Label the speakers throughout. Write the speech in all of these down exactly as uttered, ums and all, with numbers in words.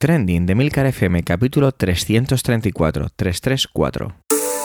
Speaker 1: Trending de Milcar F M, capítulo trescientos treinta y cuatro, trescientos treinta y cuatro.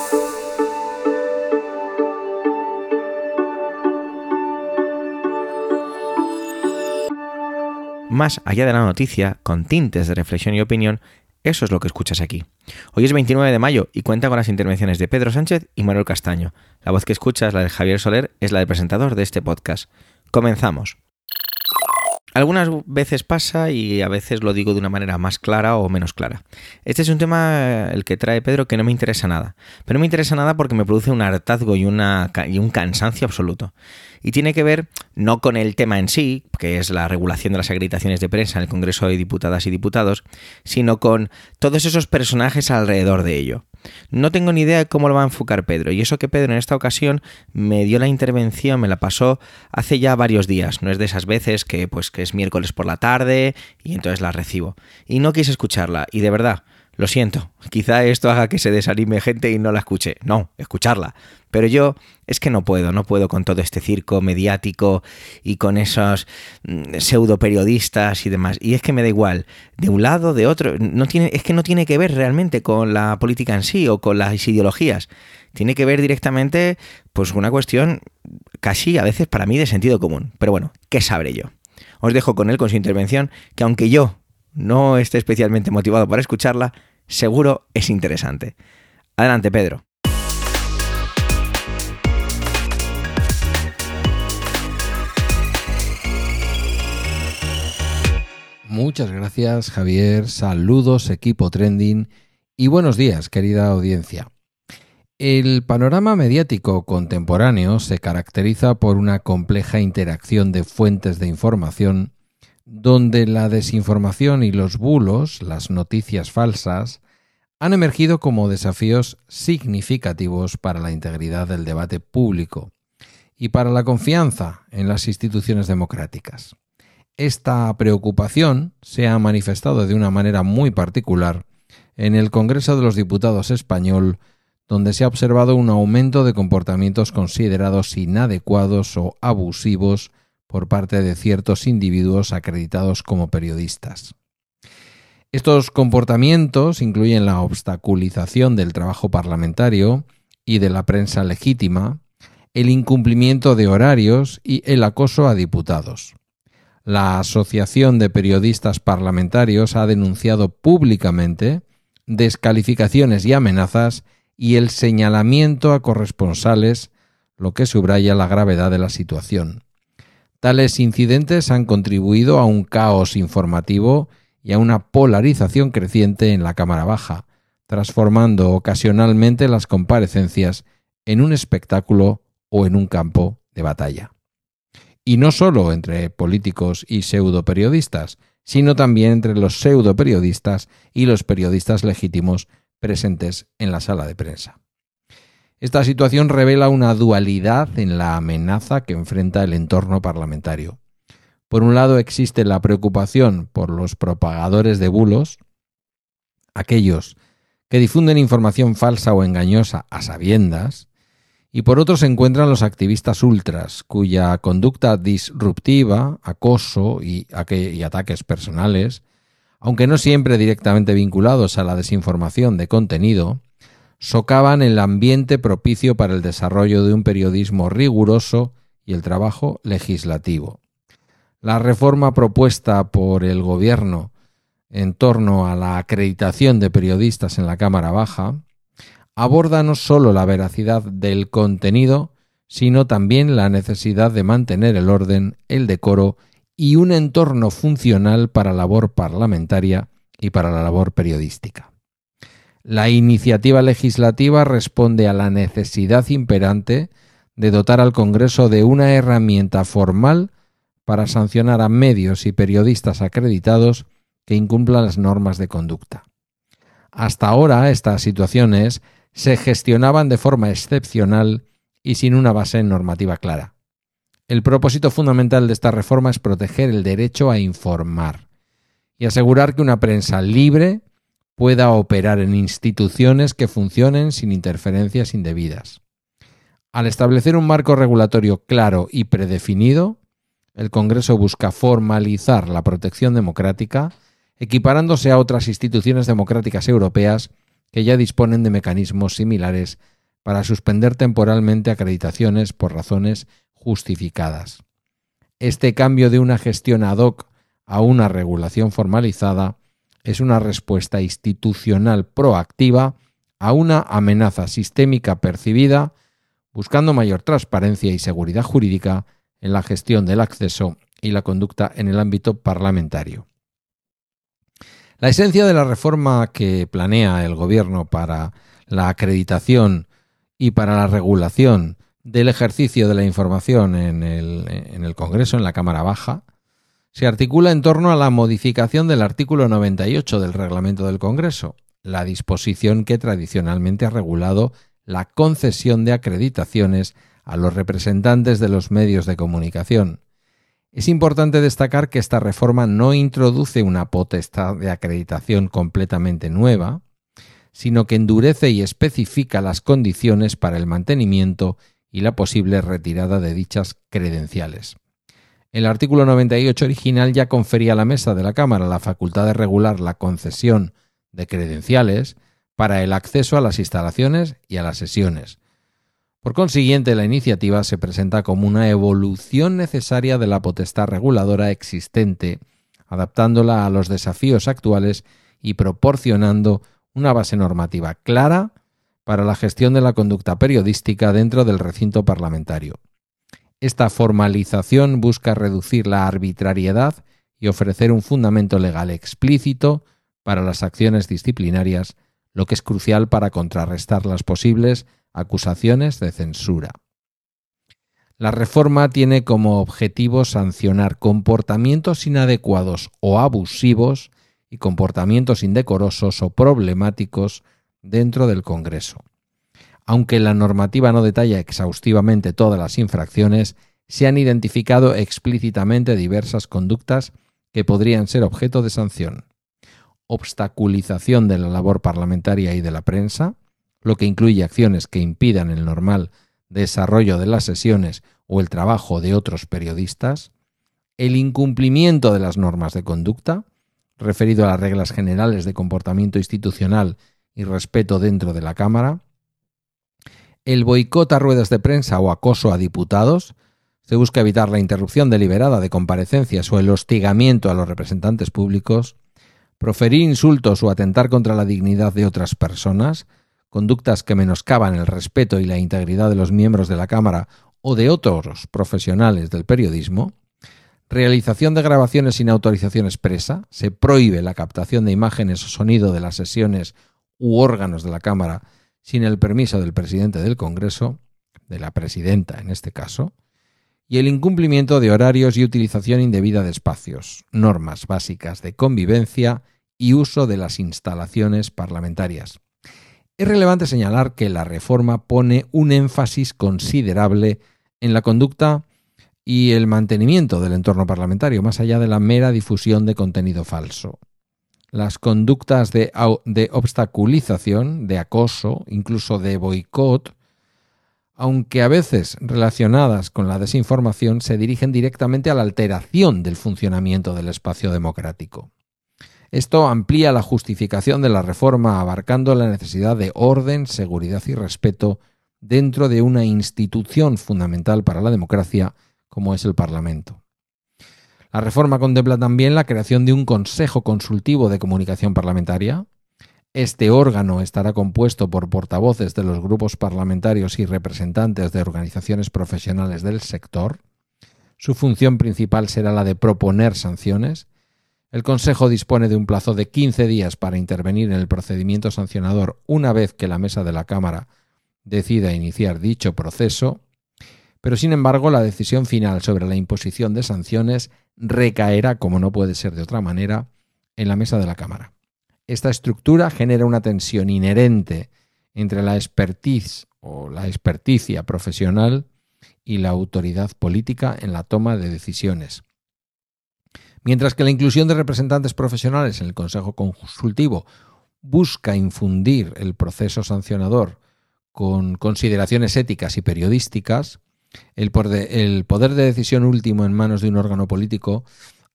Speaker 1: Más allá de la noticia, con tintes de reflexión y opinión, eso es lo que escuchas aquí. Hoy es veintinueve de mayo y cuenta con las intervenciones de Pedro Sánchez y Manuel Castaño. La voz que escuchas, la de Javier Soler, es la del presentador de este podcast. Comenzamos. Algunas veces pasa y a veces lo digo de una manera más clara o menos clara. Este es un tema, el que trae Pedro, que no me interesa nada. Pero no me interesa nada porque me produce un hartazgo y, una, y un cansancio absoluto. Y tiene que ver no con el tema en sí, que es la regulación de las acreditaciones de prensa en el Congreso de Diputadas y Diputados, sino con todos esos personajes alrededor de ello. No tengo ni idea de cómo lo va a enfocar Pedro, y eso que Pedro en esta ocasión me dio la intervención, me la pasó hace ya varios días. No es de esas veces que, pues, que es miércoles por la tarde y entonces la recibo. Y no quise escucharla, y de verdad, lo siento, quizá esto haga que se desanime gente y no la escuche. No, escucharla. Pero yo es que no puedo, no puedo con todo este circo mediático y con esos mm, pseudo periodistas y demás. Y es que me da igual, de un lado, de otro. No tiene, es que no tiene que ver realmente con la política en sí o con las ideologías. Tiene que ver directamente, pues, una cuestión casi a veces para mí de sentido común. Pero bueno, ¿qué sabré yo? Os dejo con él, con su intervención, que aunque yo no esté especialmente motivado para escucharla, seguro es interesante. Adelante, Pedro.
Speaker 2: Muchas gracias, Javier. Saludos, equipo Trending, y buenos días, querida audiencia. El panorama mediático contemporáneo se caracteriza por una compleja interacción de fuentes de información donde la desinformación y los bulos, las noticias falsas, han emergido como desafíos significativos para la integridad del debate público y para la confianza en las instituciones democráticas. Esta preocupación se ha manifestado de una manera muy particular en el Congreso de los Diputados español, donde se ha observado un aumento de comportamientos considerados inadecuados o abusivos por parte de ciertos individuos acreditados como periodistas. Estos comportamientos incluyen la obstaculización del trabajo parlamentario y de la prensa legítima, el incumplimiento de horarios y el acoso a diputados. La Asociación de Periodistas Parlamentarios ha denunciado públicamente descalificaciones y amenazas y el señalamiento a corresponsales, lo que subraya la gravedad de la situación. Tales incidentes han contribuido a un caos informativo y a una polarización creciente en la Cámara Baja, transformando ocasionalmente las comparecencias en un espectáculo o en un campo de batalla. Y no solo entre políticos y pseudoperiodistas, sino también entre los pseudoperiodistas y los periodistas legítimos presentes en la sala de prensa. Esta situación revela una dualidad en la amenaza que enfrenta el entorno parlamentario. Por un lado existe la preocupación por los propagadores de bulos, aquellos que difunden información falsa o engañosa a sabiendas, y por otro se encuentran los activistas ultras, cuya conducta disruptiva, acoso y, y ataques personales, aunque no siempre directamente vinculados a la desinformación de contenido, socavan el ambiente propicio para el desarrollo de un periodismo riguroso y el trabajo legislativo. La reforma propuesta por el Gobierno en torno a la acreditación de periodistas en la Cámara Baja aborda no solo la veracidad del contenido, sino también la necesidad de mantener el orden, el decoro y un entorno funcional para la labor parlamentaria y para la labor periodística. La iniciativa legislativa responde a la necesidad imperante de dotar al Congreso de una herramienta formal para sancionar a medios y periodistas acreditados que incumplan las normas de conducta. Hasta ahora, estas situaciones se gestionaban de forma excepcional y sin una base normativa clara. El propósito fundamental de esta reforma es proteger el derecho a informar y asegurar que una prensa libre pueda operar en instituciones que funcionen sin interferencias indebidas. Al establecer un marco regulatorio claro y predefinido, el Congreso busca formalizar la protección democrática, equiparándose a otras instituciones democráticas europeas que ya disponen de mecanismos similares para suspender temporalmente acreditaciones por razones justificadas. Este cambio de una gestión ad hoc a una regulación formalizada es una respuesta institucional proactiva a una amenaza sistémica percibida, buscando mayor transparencia y seguridad jurídica en la gestión del acceso y la conducta en el ámbito parlamentario. La esencia de la reforma que planea el Gobierno para la acreditación y para la regulación del ejercicio de la información en el, en el Congreso, en la Cámara Baja, se articula en torno a la modificación del artículo noventa y ocho del Reglamento del Congreso, la disposición que tradicionalmente ha regulado la concesión de acreditaciones a los representantes de los medios de comunicación. Es importante destacar que esta reforma no introduce una potestad de acreditación completamente nueva, sino que endurece y especifica las condiciones para el mantenimiento y la posible retirada de dichas credenciales. El artículo noventa y ocho original ya confería a la Mesa de la Cámara la facultad de regular la concesión de credenciales para el acceso a las instalaciones y a las sesiones. Por consiguiente, la iniciativa se presenta como una evolución necesaria de la potestad reguladora existente, adaptándola a los desafíos actuales y proporcionando una base normativa clara para la gestión de la conducta periodística dentro del recinto parlamentario. Esta formalización busca reducir la arbitrariedad y ofrecer un fundamento legal explícito para las acciones disciplinarias, lo que es crucial para contrarrestar las posibles acusaciones de censura. La reforma tiene como objetivo sancionar comportamientos inadecuados o abusivos y comportamientos indecorosos o problemáticos dentro del Congreso. Aunque la normativa no detalla exhaustivamente todas las infracciones, se han identificado explícitamente diversas conductas que podrían ser objeto de sanción. Obstaculización de la labor parlamentaria y de la prensa, lo que incluye acciones que impidan el normal desarrollo de las sesiones o el trabajo de otros periodistas, el incumplimiento de las normas de conducta, referido a las reglas generales de comportamiento institucional y respeto dentro de la Cámara, el boicot a ruedas de prensa o acoso a diputados. Se busca evitar la interrupción deliberada de comparecencias o el hostigamiento a los representantes públicos, proferir insultos o atentar contra la dignidad de otras personas, conductas que menoscaban el respeto y la integridad de los miembros de la Cámara o de otros profesionales del periodismo, realización de grabaciones sin autorización expresa. Se prohíbe la captación de imágenes o sonido de las sesiones u órganos de la Cámara sin el permiso del presidente del Congreso, de la presidenta en este caso, y el incumplimiento de horarios y utilización indebida de espacios, normas básicas de convivencia y uso de las instalaciones parlamentarias. Es relevante señalar que la reforma pone un énfasis considerable en la conducta y el mantenimiento del entorno parlamentario, más allá de la mera difusión de contenido falso. Las conductas de, de obstaculización, de acoso, incluso de boicot, aunque a veces relacionadas con la desinformación, se dirigen directamente a la alteración del funcionamiento del espacio democrático. Esto amplía la justificación de la reforma, abarcando la necesidad de orden, seguridad y respeto dentro de una institución fundamental para la democracia como es el Parlamento. La reforma contempla también la creación de un Consejo Consultivo de Comunicación Parlamentaria. Este órgano estará compuesto por portavoces de los grupos parlamentarios y representantes de organizaciones profesionales del sector. Su función principal será la de proponer sanciones. El Consejo dispone de un plazo de quince días para intervenir en el procedimiento sancionador una vez que la Mesa de la Cámara decida iniciar dicho proceso, pero sin embargo la decisión final sobre la imposición de sanciones recaerá, como no puede ser de otra manera, en la Mesa de la Cámara. Esta estructura genera una tensión inherente entre la expertise o la experticia profesional y la autoridad política en la toma de decisiones. Mientras que la inclusión de representantes profesionales en el Consejo Consultivo busca infundir el proceso sancionador con consideraciones éticas y periodísticas, el poder de decisión último en manos de un órgano político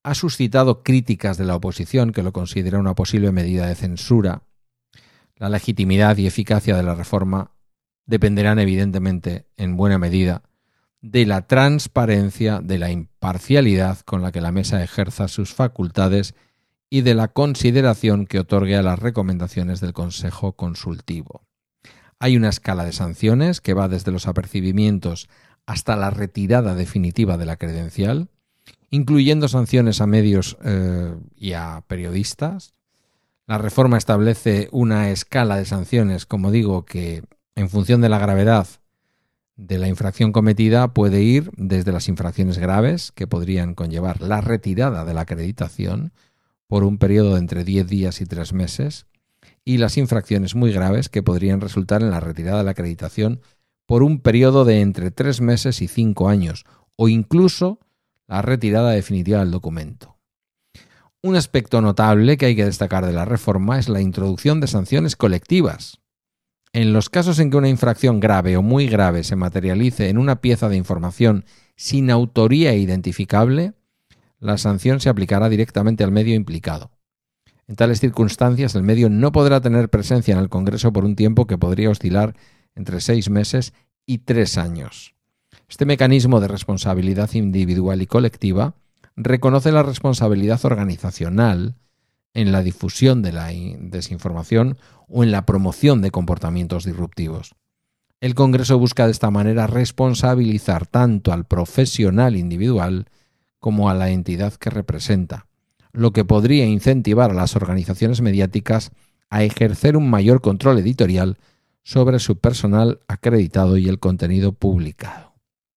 Speaker 2: ha suscitado críticas de la oposición que lo considera una posible medida de censura. La legitimidad y eficacia de la reforma dependerán evidentemente en buena medida de la transparencia, de la imparcialidad con la que la mesa ejerza sus facultades y de la consideración que otorgue a las recomendaciones del Consejo Consultivo. Hay una escala de sanciones que va desde los apercibimientos hasta la retirada definitiva de la credencial, incluyendo sanciones a medios eh, y a periodistas. La reforma establece una escala de sanciones, como digo, que en función de la gravedad de la infracción cometida puede ir desde las infracciones graves, que podrían conllevar la retirada de la acreditación por un periodo de entre diez días y tres meses, y las infracciones muy graves, que podrían resultar en la retirada de la acreditación por un periodo de entre tres meses y cinco años, o incluso la retirada definitiva del documento. Un aspecto notable que hay que destacar de la reforma es la introducción de sanciones colectivas. En los casos en que una infracción grave o muy grave se materialice en una pieza de información sin autoría identificable, la sanción se aplicará directamente al medio implicado. En tales circunstancias, el medio no podrá tener presencia en el Congreso por un tiempo que podría oscilar entre seis meses y tres años. Este mecanismo de responsabilidad individual y colectiva reconoce la responsabilidad organizacional en la difusión de la desinformación o en la promoción de comportamientos disruptivos. El Congreso busca de esta manera responsabilizar tanto al profesional individual como a la entidad que representa, lo que podría incentivar a las organizaciones mediáticas a ejercer un mayor control editorial sobre su personal acreditado y el contenido publicado.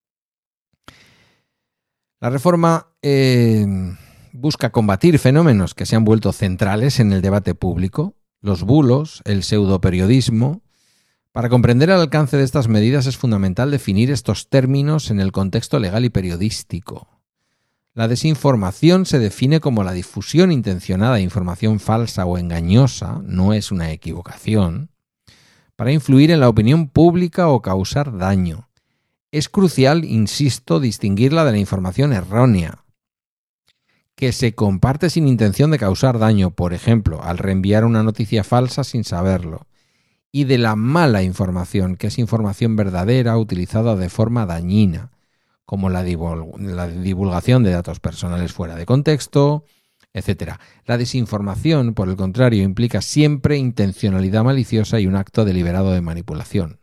Speaker 2: La reforma eh, busca combatir fenómenos que se han vuelto centrales en el debate público, los bulos, el pseudoperiodismo. Para comprender el alcance de estas medidas es fundamental definir estos términos en el contexto legal y periodístico. La desinformación se define como la difusión intencionada de información falsa o engañosa, no es una equivocación, para influir en la opinión pública o causar daño. Es crucial, insisto, distinguirla de la información errónea, que se comparte sin intención de causar daño, por ejemplo, al reenviar una noticia falsa sin saberlo, y de la mala información, que es información verdadera utilizada de forma dañina, como la divulgación de datos personales fuera de contexto, etcétera. La desinformación, por el contrario, implica siempre intencionalidad maliciosa y un acto deliberado de manipulación.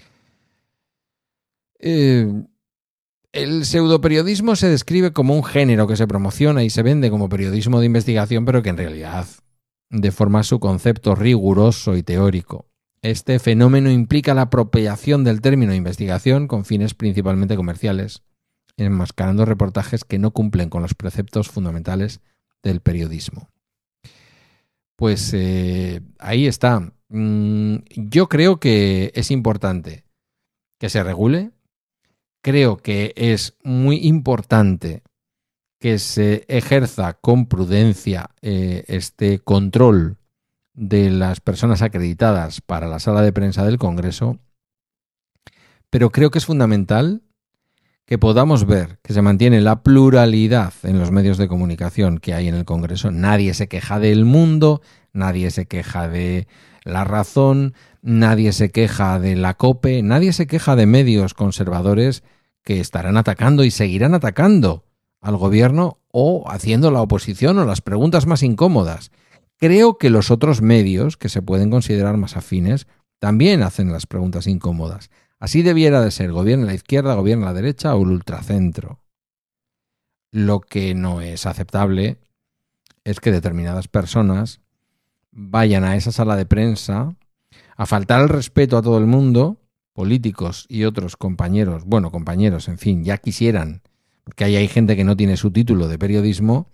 Speaker 2: Eh, el pseudoperiodismo se describe como un género que se promociona y se vende como periodismo de investigación, pero que en realidad deforma su concepto riguroso y teórico. Este fenómeno implica la apropiación del término investigación con fines principalmente comerciales, enmascarando reportajes que no cumplen con los preceptos fundamentales del periodismo. Pues eh, ahí está. Mm, yo creo que es importante que se regule. Creo que es muy importante que se ejerza con prudencia eh, este control de las personas acreditadas para la sala de prensa del Congreso, pero creo que es fundamental que podamos ver que se mantiene la pluralidad en los medios de comunicación que hay en el Congreso. Nadie se queja del Mundo, nadie se queja de La Razón, nadie se queja de la COPE, nadie se queja de medios conservadores que estarán atacando y seguirán atacando al gobierno o haciendo la oposición o las preguntas más incómodas. Creo que los otros medios, que se pueden considerar más afines, también hacen las preguntas incómodas. Así debiera de ser, gobierna la izquierda, gobierna la derecha o el ultracentro. Lo que no es aceptable es que determinadas personas vayan a esa sala de prensa a faltar el respeto a todo el mundo, políticos y otros compañeros, bueno, compañeros, en fin, ya quisieran, porque ahí hay gente que no tiene su título de periodismo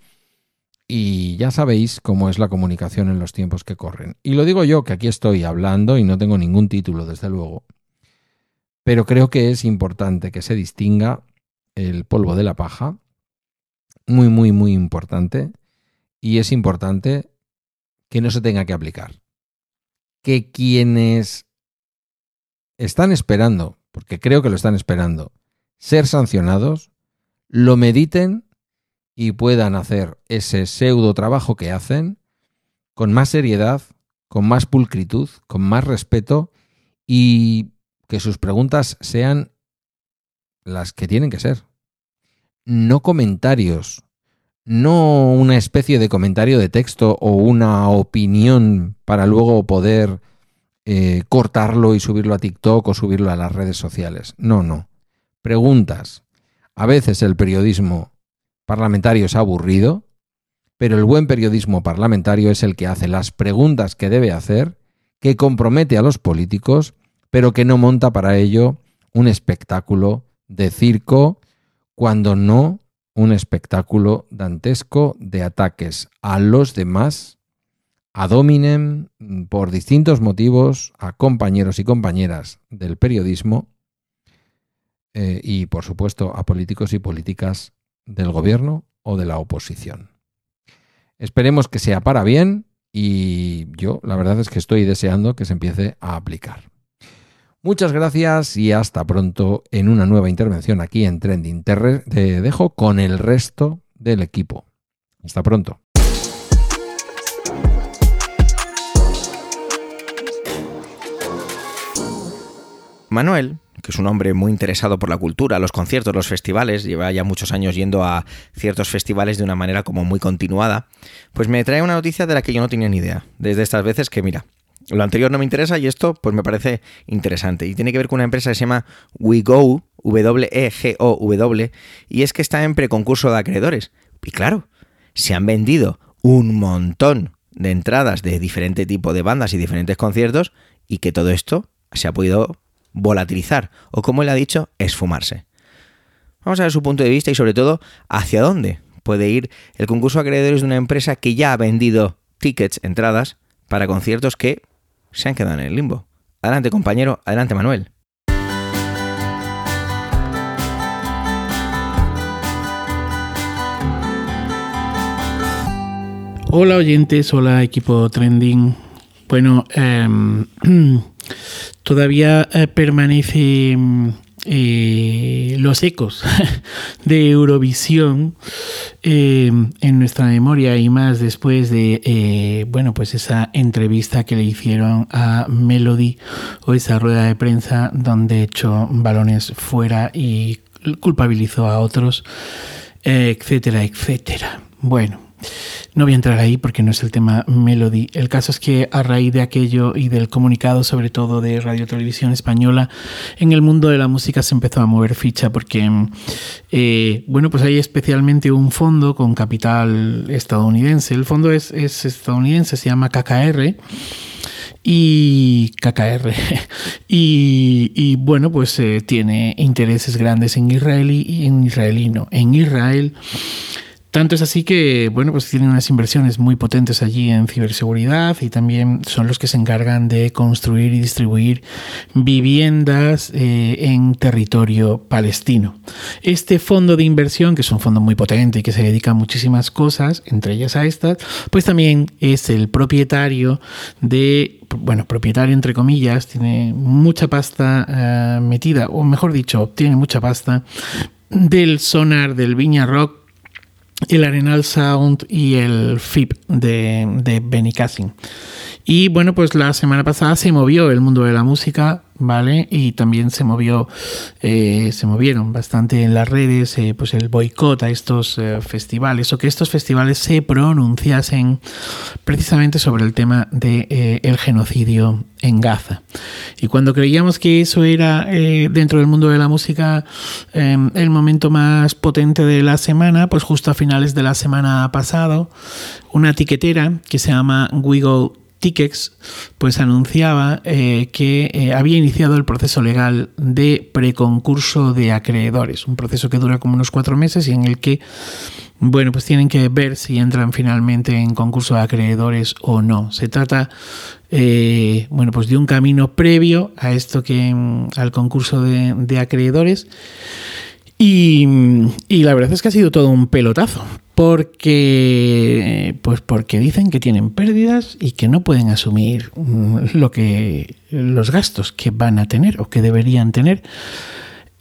Speaker 2: y ya sabéis cómo es la comunicación en los tiempos que corren. Y lo digo yo, que aquí estoy hablando y no tengo ningún título, desde luego. Pero creo que es importante que se distinga el polvo de la paja, muy, muy, muy importante, y es importante que no se tenga que aplicar. Que quienes están esperando, porque creo que lo están esperando, ser sancionados, lo mediten y puedan hacer ese pseudo trabajo que hacen con más seriedad, con más pulcritud, con más respeto y que sus preguntas sean las que tienen que ser. No comentarios, no una especie de comentario de texto o una opinión para luego poder eh, cortarlo y subirlo a TikTok o subirlo a las redes sociales. No, no. Preguntas. A veces el periodismo parlamentario es aburrido, pero el buen periodismo parlamentario es el que hace las preguntas que debe hacer, que compromete a los políticos, pero que no monta para ello un espectáculo de circo, cuando no un espectáculo dantesco de ataques a los demás, ad hominem, por distintos motivos, a compañeros y compañeras del periodismo eh, y, por supuesto, a políticos y políticas del gobierno o de la oposición. Esperemos que sea para bien y yo la verdad es que estoy deseando que se empiece a aplicar. Muchas gracias y hasta pronto en una nueva intervención aquí en Trending. Te, re- te dejo con el resto del equipo. Hasta pronto.
Speaker 1: Manuel, que es un hombre muy interesado por la cultura, los conciertos, los festivales, lleva ya muchos años yendo a ciertos festivales de una manera como muy continuada, pues me trae una noticia de la que yo no tenía ni idea. Desde estas veces que, mira, lo anterior no me interesa y esto pues me parece interesante. Y tiene que ver con una empresa que se llama WeGo, W E G O W, y es que está en preconcurso de acreedores. Y claro, se han vendido un montón de entradas de diferente tipo de bandas y diferentes conciertos y que todo esto se ha podido volatilizar o, como él ha dicho, esfumarse. Vamos a ver su punto de vista y sobre todo hacia dónde puede ir el concurso de acreedores de una empresa que ya ha vendido tickets, entradas, para conciertos que se han quedado en el limbo. Adelante, compañero, adelante, Manuel.
Speaker 3: Hola oyentes, hola equipo Trending. Bueno, eh, todavía eh, permanece eh, los ecos de Eurovisión eh, en nuestra memoria y más después de eh, bueno, pues esa entrevista que le hicieron a Melody o esa rueda de prensa donde echó balones fuera y culpabilizó a otros, eh, etcétera, etcétera. Bueno, no voy a entrar ahí porque no es el tema Melody. El caso es que a raíz de aquello y del comunicado, sobre todo de Radio Televisión Española, en el mundo de la música se empezó a mover ficha porque, eh, bueno, pues hay especialmente un fondo con capital estadounidense. El fondo es, es estadounidense, se llama K K R. Y K K R y, y bueno, pues eh, tiene intereses grandes en Israel y en israelí no, en Israel. Tanto es así que, bueno, pues tienen unas inversiones muy potentes allí en ciberseguridad y también son los que se encargan de construir y distribuir viviendas eh, en territorio palestino. Este fondo de inversión, que es un fondo muy potente y que se dedica a muchísimas cosas, entre ellas a estas, pues también es el propietario de, bueno, propietario entre comillas, tiene mucha pasta uh, metida, o mejor dicho, obtiene mucha pasta del Sonar, del Viña Rock, el Arenal Sound y el F I P de, de Benicassim. Y bueno, pues la semana pasada se movió el mundo de la música, ¿vale? Y también se movió, eh, se movieron bastante en las redes, eh, pues el boicot a estos eh, festivales, o que estos festivales se pronunciasen precisamente sobre el tema de eh, el genocidio en Gaza. Y cuando creíamos que eso era eh, dentro del mundo de la música eh, el momento más potente de la semana, pues justo a finales de la semana pasada, una tiquetera que se llama WeGo Tickets, pues anunciaba eh, que eh, había iniciado el proceso legal de preconcurso de acreedores, un proceso que dura como unos cuatro meses y en el que, bueno, pues tienen que ver si entran finalmente en concurso de acreedores o no. Se trata, eh, bueno, pues de un camino previo a esto que al concurso de, de acreedores. Y, y la verdad es que ha sido todo un pelotazo, porque, pues porque dicen que tienen pérdidas y que no pueden asumir lo que, los gastos que van a tener o que deberían tener.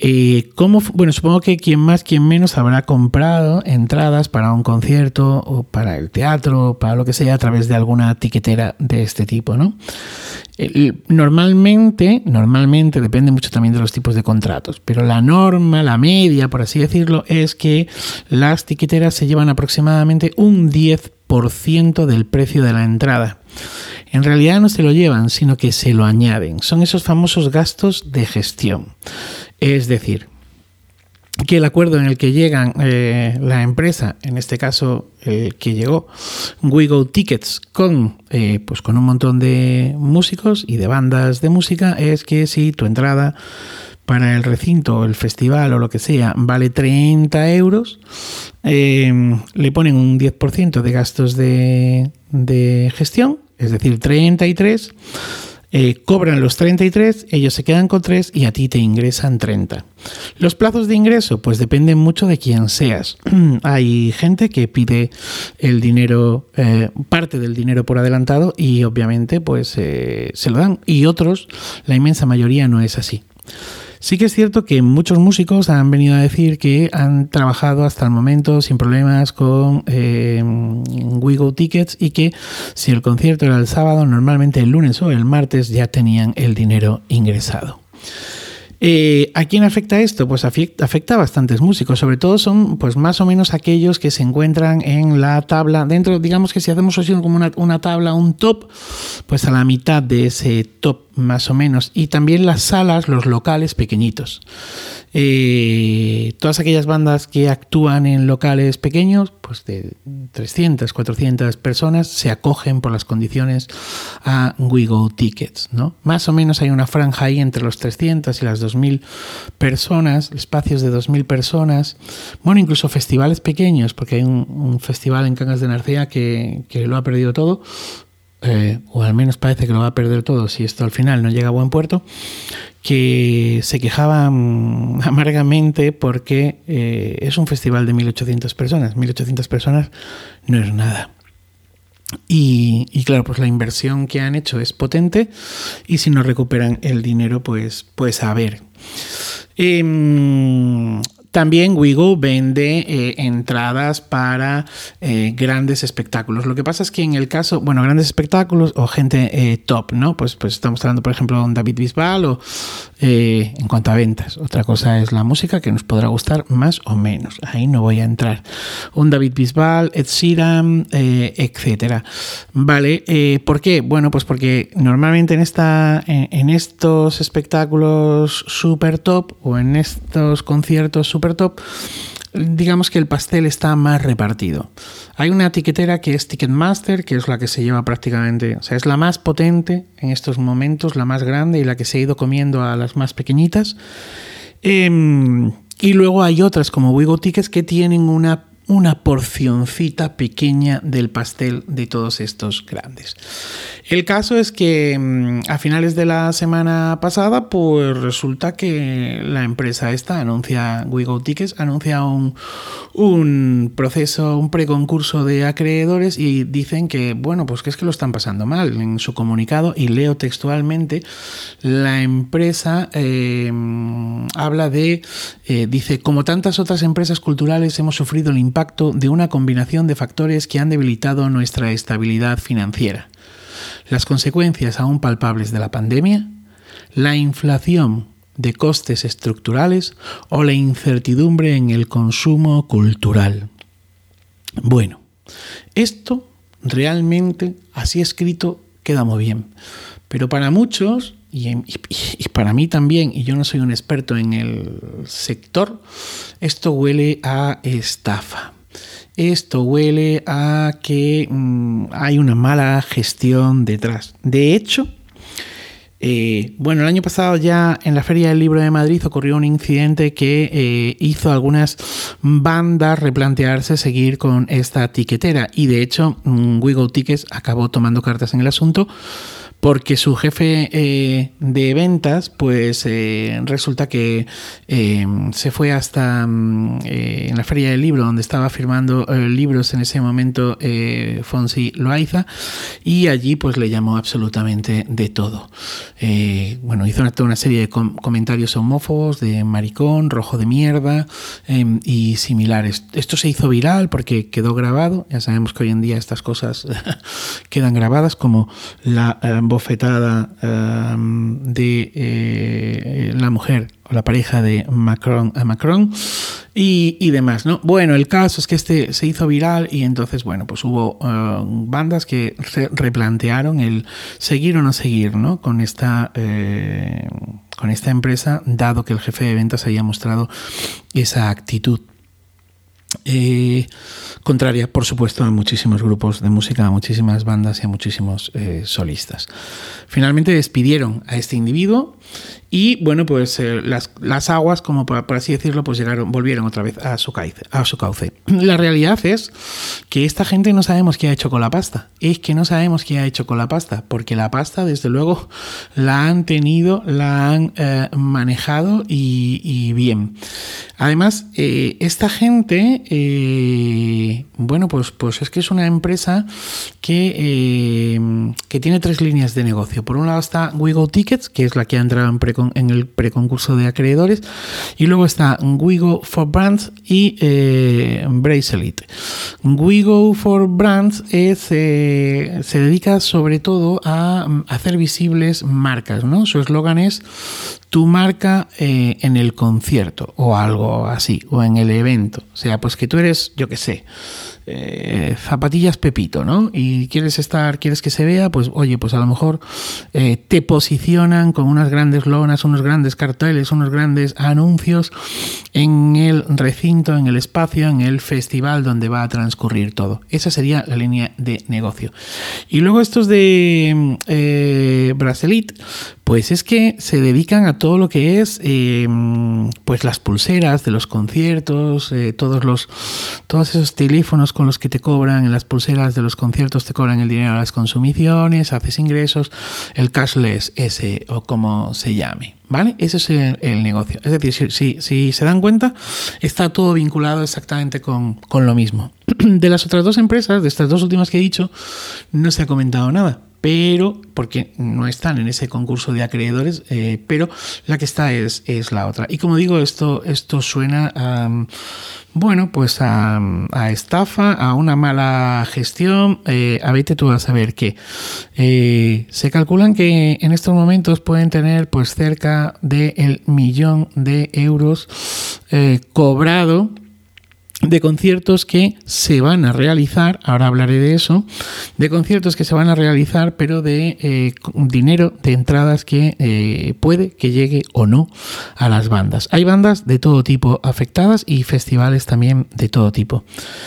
Speaker 3: Eh, ¿cómo, bueno, supongo que quien más, quien menos habrá comprado entradas para un concierto o para el teatro, para lo que sea, a través de alguna tiquetera de este tipo, ¿no? Eh, normalmente, normalmente depende mucho también de los tipos de contratos, pero la norma, la media, por así decirlo, es que las tiqueteras se llevan aproximadamente un diez por ciento del precio de la entrada. En realidad no se lo llevan, sino que se lo añaden. Son esos famosos gastos de gestión. Es decir, que el acuerdo en el que llegan eh, la empresa, en este caso el que llegó WeGo Tickets con, eh, pues con un montón de músicos y de bandas de música, es que si tu entrada para el recinto, el festival o lo que sea, vale treinta euros, eh, le ponen un diez por ciento de gastos de, de gestión, es decir, treinta y tres, eh, cobran los treinta y tres, ellos se quedan con tres y a ti te ingresan treinta. Los plazos de ingreso, pues dependen mucho de quién seas. Hay gente que pide el dinero, eh, parte del dinero por adelantado y obviamente pues eh, se lo dan, y otros, la inmensa mayoría, no es así. Sí que es cierto que muchos músicos han venido a decir que han trabajado hasta el momento sin problemas con eh, WeGo Tickets, y que si el concierto era el sábado, normalmente el lunes o el martes ya tenían el dinero ingresado. Eh, ¿A quién afecta esto? Pues afecta, afecta a bastantes músicos, sobre todo son pues más o menos aquellos que se encuentran en la tabla, dentro, digamos que si hacemos así como una, una tabla, un top, pues a la mitad de ese top más o menos, y también las salas, los locales pequeñitos. Eh, todas aquellas bandas que actúan en locales pequeños, pues de trescientas, cuatrocientas personas, se acogen por las condiciones a WeGo Tickets, ¿no? Más o menos hay una franja ahí entre los trescientas y las dos mil personas, espacios de dos mil personas, bueno, incluso festivales pequeños, porque hay un, un festival en Cangas de Narcea que, que lo ha perdido todo, eh, o al menos parece que lo va a perder todo si esto al final no llega a buen puerto, que se quejaban amargamente porque eh, es un festival de mil ochocientas personas. mil ochocientas personas no es nada. Y, y claro, pues la inversión que han hecho es potente, y si no recuperan el dinero, pues, pues a ver. Eh, También WeGo vende eh, entradas para eh, grandes espectáculos. Lo que pasa es que en el caso, bueno, grandes espectáculos o gente eh, top, ¿no? Pues, pues estamos hablando, por ejemplo, de un David Bisbal o eh, en cuanto a ventas. Otra cosa es la música, que nos podrá gustar más o menos. Ahí no voy a entrar. Un David Bisbal, Ed Sheeran, eh, etcétera. Vale, eh, ¿por qué? Bueno, pues porque normalmente en, esta, en, en estos espectáculos super top o en estos conciertos super top, digamos que el pastel está más repartido. Hay una tiquetera que es Ticketmaster, que es la que se lleva prácticamente, o sea, es la más potente en estos momentos, la más grande y la que se ha ido comiendo a las más pequeñitas. Eh, y luego hay otras como WeGo Tickets que tienen una una porcioncita pequeña del pastel de todos estos grandes. El caso es que a finales de la semana pasada, pues resulta que la empresa esta anuncia, WeGo Tickets, anuncia un, un proceso, un preconcurso de acreedores, y dicen que, bueno, pues que es que lo están pasando mal. En su comunicado, y leo textualmente, la empresa eh, habla de, eh, dice, como tantas otras empresas culturales hemos sufrido el impacto de una combinación de factores que han debilitado nuestra estabilidad financiera. Las consecuencias aún palpables de la pandemia, la inflación de costes estructurales o la incertidumbre en el consumo cultural. Bueno, esto realmente, así escrito, queda muy bien. Pero para muchos, y, y, y para mí también, y yo no soy un experto en el sector, esto huele a estafa. Esto huele a que mmm, hay una mala gestión detrás. De hecho, eh, bueno, el año pasado ya en la Feria del Libro de Madrid ocurrió un incidente que eh, hizo a algunas bandas replantearse seguir con esta tiquetera, y de hecho mmm, WeGo Tickets acabó tomando cartas en el asunto, porque su jefe eh, de ventas, pues eh, resulta que eh, se fue hasta eh, en la Feria del Libro, donde estaba firmando eh, libros en ese momento eh, Fonsi Loaiza, y allí pues le llamó absolutamente de todo. Eh, bueno, hizo una, toda una serie de com- comentarios homófobos, de maricón, rojo de mierda eh, y similares. Esto se hizo viral porque quedó grabado. Ya sabemos que hoy en día estas cosas quedan grabadas, como la eh, bofetada eh, de eh, la mujer o la pareja de Macron a Macron y, y demás, ¿no? Bueno, el caso es que este se hizo viral y entonces, bueno, pues hubo uh, bandas que se replantearon el seguir o no seguir, ¿no? Con esta, eh, con esta empresa, dado que el jefe de ventas había mostrado esa actitud. Eh, contraria, por supuesto, a muchísimos grupos de música, a muchísimas bandas y a muchísimos eh, solistas. Finalmente despidieron a este individuo y, bueno, pues eh, las, las aguas, como por, por así decirlo, pues llegaron, volvieron otra vez a su cauce, a su cauce. La realidad es que esta gente no sabemos qué ha hecho con la pasta. Es que no sabemos qué ha hecho con la pasta, porque la pasta, desde luego, la han tenido, la han eh, manejado y, y bien. Además, eh, esta gente, eh, bueno, pues, pues es que es una empresa que, eh, que tiene tres líneas de negocio. Por un lado está WeGo Tickets, que es la que ha entrado en, pre, en el preconcurso de acreedores, y luego está WeGo for Brands y eh, Bracelet. WeGo for Brands es, eh, se dedica sobre todo a hacer visibles marcas, ¿no? Su eslogan es tu marca eh, en el concierto o algo así, o en el evento. O sea, pues que tú eres, yo qué sé, eh, zapatillas Pepito, ¿no? Y quieres estar, quieres que se vea, pues oye, pues a lo mejor eh, te posicionan con unas grandes lonas, unos grandes carteles, unos grandes anuncios en el recinto, en el espacio, en el festival donde va a transcurrir todo. Esa sería la línea de negocio. Y luego estos de eh, Bracelet, pues es que se dedican a todo lo que es eh, pues las pulseras de los conciertos, eh, todos los todos esos teléfonos con los que te cobran en las pulseras de los conciertos, te cobran el dinero a las consumiciones, haces ingresos, el cashless ese o como se llame, ¿vale? Ese es el, el negocio. Es decir, si, si, si se dan cuenta, está todo vinculado exactamente con, con lo mismo. De las otras dos empresas, de estas dos últimas que he dicho, no se ha comentado nada, pero porque no están en ese concurso de acreedores, eh, pero la que está es, es la otra. Y como digo, esto, esto suena a, bueno, pues a, a estafa, a una mala gestión, eh, a vete tú a saber qué. Eh, se calculan que en estos momentos pueden tener pues cerca del millón de euros eh, cobrado de conciertos que se van a realizar, ahora hablaré de eso, de conciertos que se van a realizar, pero de eh, dinero de entradas que eh, puede que llegue o no a las bandas. Hay bandas de todo tipo afectadas y festivales también de todo tipo.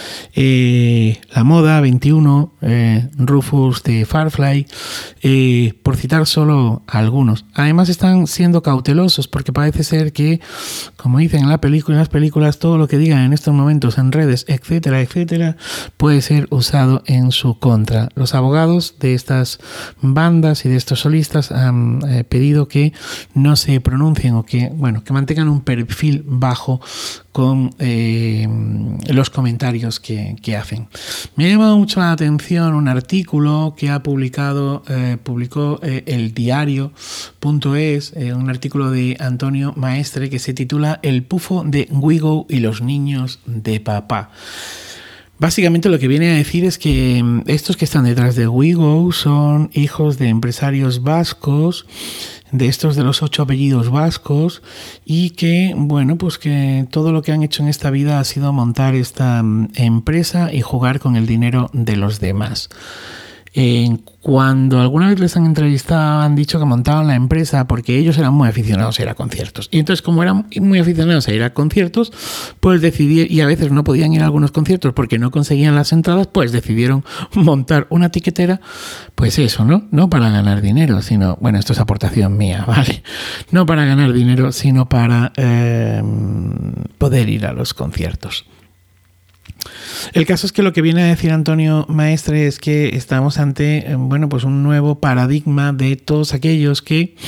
Speaker 3: Eh, La Moda, veintiuno, eh, Rufus de Firefly, eh, por citar solo algunos. Además están siendo cautelosos porque parece ser que, como dicen en la película, en las películas, todo lo que digan en estos momentos en redes, etcétera, etcétera, puede ser usado en su contra. Los abogados de estas bandas y de estos solistas han eh, pedido que no se pronuncien o que, bueno, que mantengan un perfil bajo con eh, los comentarios que, que hacen. Me ha llamado mucho la atención un artículo que ha publicado, eh, publicó eh, el diario punto es, eh, un artículo de Antonio Maestre que se titula El pufo de WeGo y los niños de papá. Básicamente lo que viene a decir es que estos que están detrás de WeGo son hijos de empresarios vascos, de estos de los ocho apellidos vascos, y que, bueno, pues que todo lo que han hecho en esta vida ha sido montar esta empresa y jugar con el dinero de los demás. Eh, cuando alguna vez les han entrevistado, han dicho que montaban la empresa porque ellos eran muy aficionados a ir a conciertos. Y entonces, como eran muy aficionados a ir a conciertos, pues decidieron, y a veces no podían ir a algunos conciertos porque no conseguían las entradas, pues decidieron montar una tiquetera, pues eso, ¿no? No para ganar dinero, sino, bueno, esto es aportación mía, ¿vale? No para ganar dinero, sino para eh, poder ir a los conciertos. El caso es que lo que viene a decir Antonio Maestre es que estamos ante, bueno, pues un nuevo paradigma de todos aquellos que,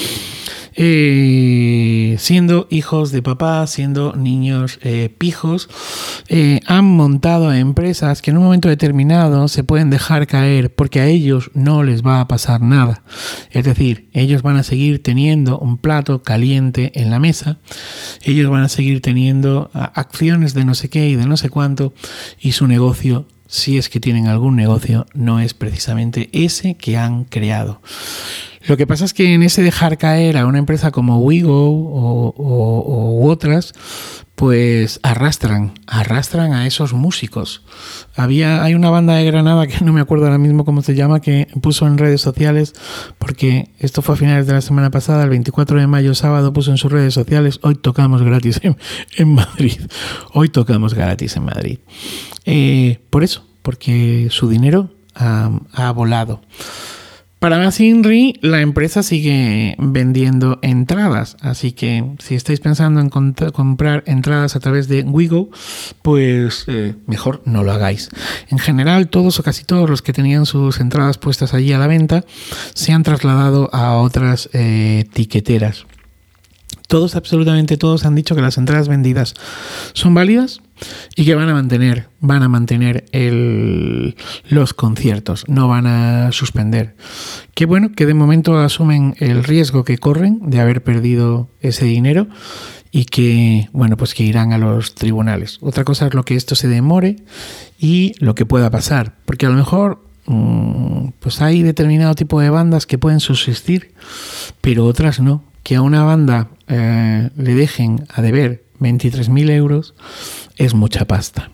Speaker 3: eh, siendo hijos de papá, siendo niños eh, pijos, eh, han montado empresas que en un momento determinado se pueden dejar caer porque a ellos no les va a pasar nada. Es decir, ellos van a seguir teniendo un plato caliente en la mesa, ellos van a seguir teniendo acciones de no sé qué y de no sé cuánto, y su negocio, si es que tienen algún negocio, no es precisamente ese que han creado. Lo que pasa es que en ese dejar caer a una empresa como Wigo o, o, u otras, pues arrastran, arrastran a esos músicos. Había, hay una banda de Granada que no me acuerdo ahora mismo cómo se llama, que puso en redes sociales, porque esto fue a finales de la semana pasada, el veinticuatro de mayo, sábado, puso en sus redes sociales: hoy tocamos gratis en, en Madrid. Hoy tocamos gratis en Madrid. Eh, por eso, porque su dinero ha, ha volado. Para más Inri, la empresa sigue vendiendo entradas, así que si estáis pensando en cont- comprar entradas a través de Wigo, pues eh, mejor no lo hagáis. En general, todos o casi todos los que tenían sus entradas puestas allí a la venta se han trasladado a otras eh, tiqueteras. Todos, absolutamente todos, han dicho que las entradas vendidas son válidas y que van a mantener, van a mantener el, los conciertos, no van a suspender. Que bueno, que de momento asumen el riesgo que corren de haber perdido ese dinero y que, bueno, pues que irán a los tribunales. Otra cosa es lo que esto se demore y lo que pueda pasar, porque a lo mejor mmm, pues hay determinado tipo de bandas que pueden subsistir, pero otras no. Que a una banda eh, le dejen a deber veintitrés mil euros es mucha pasta.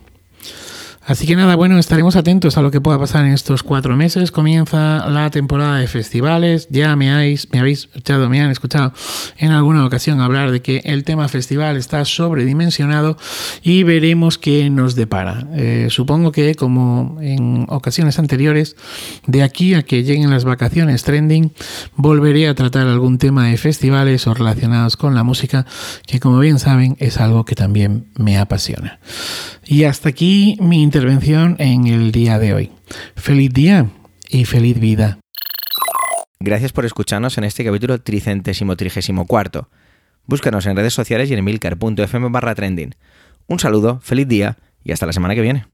Speaker 3: Así que nada, bueno, estaremos atentos a lo que pueda pasar en estos cuatro meses. Comienza la temporada de festivales. Ya me habéis, me habéis escuchado, me han escuchado en alguna ocasión hablar de que el tema festival está sobredimensionado y veremos qué nos depara. Eh, supongo que, como en ocasiones anteriores, de aquí a que lleguen las vacaciones trending, volveré a tratar algún tema de festivales o relacionados con la música, que como bien saben es algo que también me apasiona. Y hasta aquí mi intervención en el día de hoy. Feliz día y feliz vida.
Speaker 1: Gracias por escucharnos en este capítulo tricentésimo trigésimo cuarto. Búscanos en redes sociales y en emilcar punto f m barra trending. Un saludo, feliz día y hasta la semana que viene.